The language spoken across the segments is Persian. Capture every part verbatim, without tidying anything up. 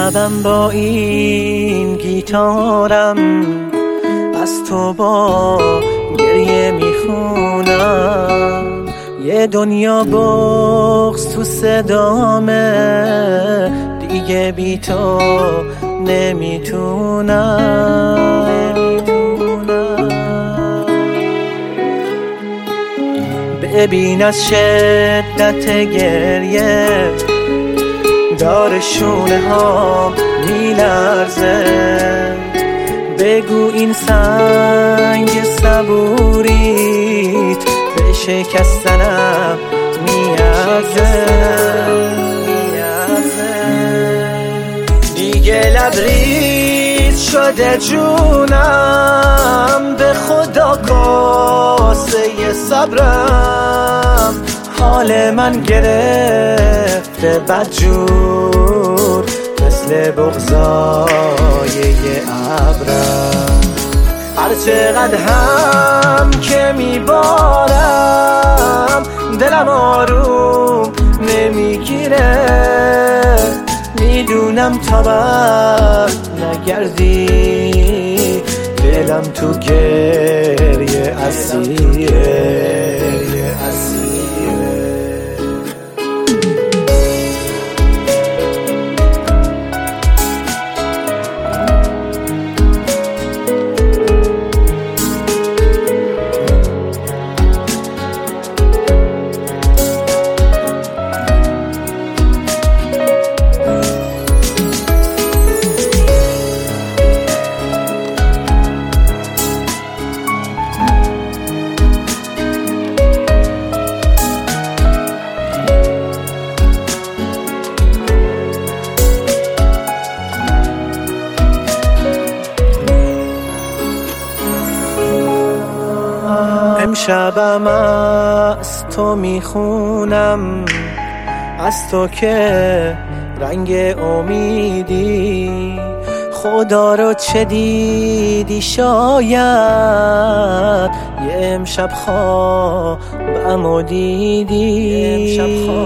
امشبم با این گیتارم از تو با گریه میخونم. یه دنیا بغض تو صدامه، دیگه بی تو نمیتونم. ببین از شدت گریه دار شونه ها میلرزه. بگو این سنگ صبوریت به شکستنم میارزه. دیگه لبریز شده جونم، به خدا کاسه صبرم. حال من گرفته بدجور مثل بغضای یه ابرم. هر چقدر هم که میبارم دلم آروم نمیگیره. میدونم تا بر نگردی دلم تو گریه اسیره. امشبم از تو میخونم، از تو که رنگ امیدی. خدا رو چه دیدی شاید یه امشب خوابم و دیدی.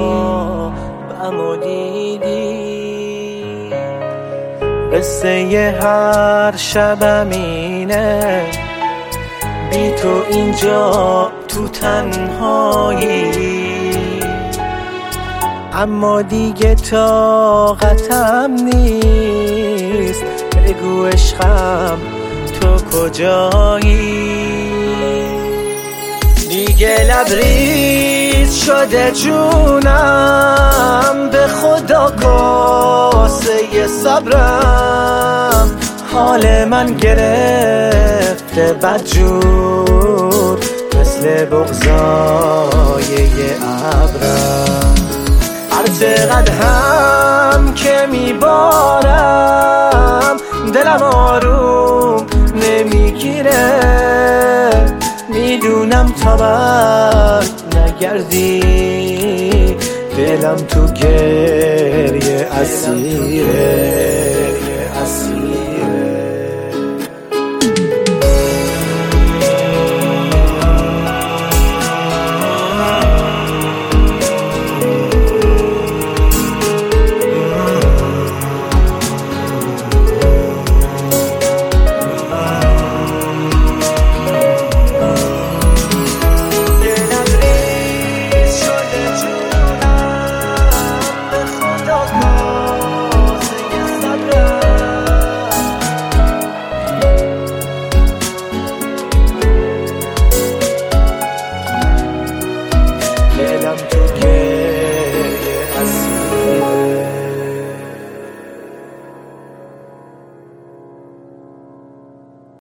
قصه ی هر شبم اینه، بی تو اینجا تو تنهایی. اما دیگه طاقتم نیست، بگو عشقم تو کجایی. دیگه لبریز شده جونم، به خدا کاسه صبرم. حال من گرفته بدجور مثل بغضای یه ابرم. هر چقدر هم که میبارم دلم آروم نمیگیره. میدونم تا بر نگردی دلم تو گریه اسیره.